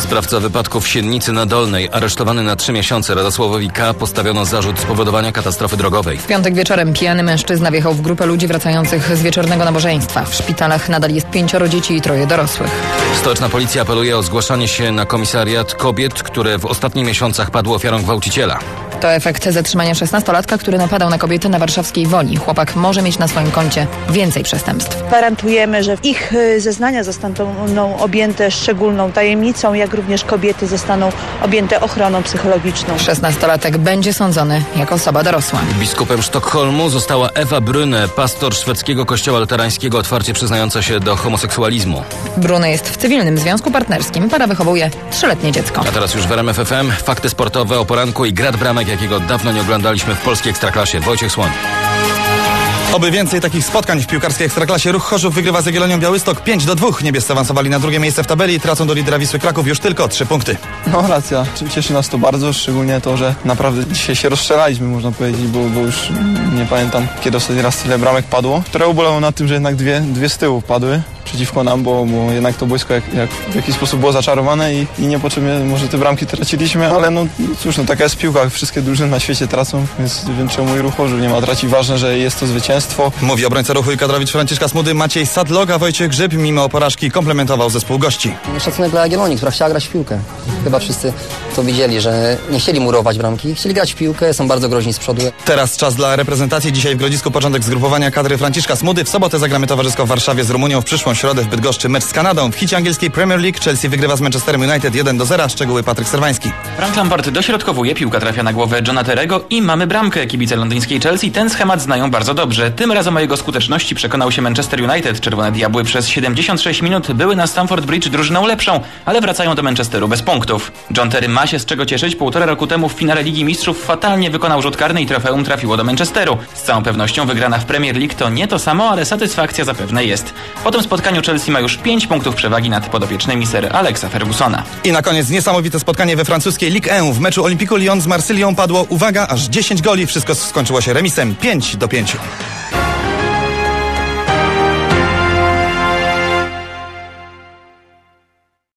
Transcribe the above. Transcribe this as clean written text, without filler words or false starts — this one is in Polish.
Sprawca wypadku w Siennicy na Dolnej, aresztowany na 3 miesiące, Radosławowi K. postawiono zarzut spowodowania katastrofy drogowej. W piątek wieczorem pijany mężczyzna wjechał w grupę ludzi wracających z wieczornego nabożeństwa. W szpitalach nadal jest 5 dzieci i 3 dorosłych. Stołeczna policja apeluje o zgłaszanie się na komisariat kobiet, które w ostatnich miesiącach padły ofiarą gwałciciela. To efekt zatrzymania 16-latka, który napadał na kobiety na warszawskiej Woli. Chłopak może mieć na swoim koncie więcej przestępstw. Gwarantujemy, że ich zeznania zostaną objęte szczególną tajemnicą, jak również kobiety zostaną objęte ochroną psychologiczną. 16-latek będzie sądzony jako osoba dorosła. Biskupem Sztokholmu została Ewa Brune, pastor szwedzkiego kościoła luterańskiego, otwarcie przyznająca się do homoseksualizmu. Brune jest w cywilnym związku partnerskim. Para wychowuje 3-letnie dziecko. A teraz już w RMF FM fakty sportowe o poranku i grad bramek, jakiego dawno nie oglądaliśmy w polskiej Ekstraklasie. Wojciech Słoń. Oby więcej takich spotkań w piłkarskiej Ekstraklasie. Ruch Chorzów wygrywa z Jagiellonią Białystok 5-2. Niebiescy awansowali na drugie miejsce w tabeli i tracą do lidera Wisły Kraków już tylko 3 punkty. No racja, cieszy nas to bardzo, szczególnie to, że naprawdę dzisiaj się rozstrzelaliśmy, można powiedzieć, bo już nie pamiętam, kiedy ostatni raz tyle bramek padło. Trochę ubolało nad tym, że jednak dwie z tyłu padły przeciwko nam, bo jednak to boisko jak w jakiś sposób było zaczarowane i niepotrzebnie może te bramki traciliśmy, ale no cóż, taka jest piłka, wszystkie drużyny na świecie tracą, więc czemu i Ruch Chorzów nie ma tracić. Ważne, że jest to zwycięstwo. Mówi obrońca Ruchu i kadrowicz Franciszka Smudy Maciej Sadlok, a Wojciech Grzyb mimo porażki komplementował zespół gości. Szacunek dla Jagiellonii, która chciała grać w piłkę. Chyba wszyscy to widzieli, że nie chcieli murować bramki, chcieli grać w piłkę, są bardzo groźni z przodu. Teraz czas dla reprezentacji. Dzisiaj w Grodzisku początek zgrupowania kadry Franciszka Smudy. W sobotę zagramy towarzysko w Warszawie z Rumunią, w przyszłą środę w Bydgoszczy mecz z Kanadą. W hicie angielskiej Premier League Chelsea wygrywa z Manchesterem United 1-0. Szczegóły Patryk Serwański. Frank Lampard dośrodkowuje, piłka trafia na głowę Johna Terrego i mamy bramkę. Kibice londyńskiej Chelsea ten schemat znają bardzo dobrze. Tym razem o jego skuteczności przekonał się Manchester United. Czerwone Diabły przez 76 minut były na Stamford Bridge drużyną lepszą, ale wracają do Manchesteru bez punktów. John Terry ma się z czego cieszyć. 1,5 roku temu w finale Ligi Mistrzów fatalnie wykonał rzut karny i trofeum trafiło do Manchesteru. Z całą pewnością wygrana w Premier League to nie to samo, ale satysfakcja zapewne jest. Po tym spotkaniu Chelsea ma już 5 punktów przewagi nad podopiecznymi Sir Alexa Fergusona. I na koniec niesamowite spotkanie we francuskiej Ligue 1. W meczu Olympiku Lyon z Marsylią padło, uwaga, aż 10 goli. Wszystko skończyło się remisem 5-5.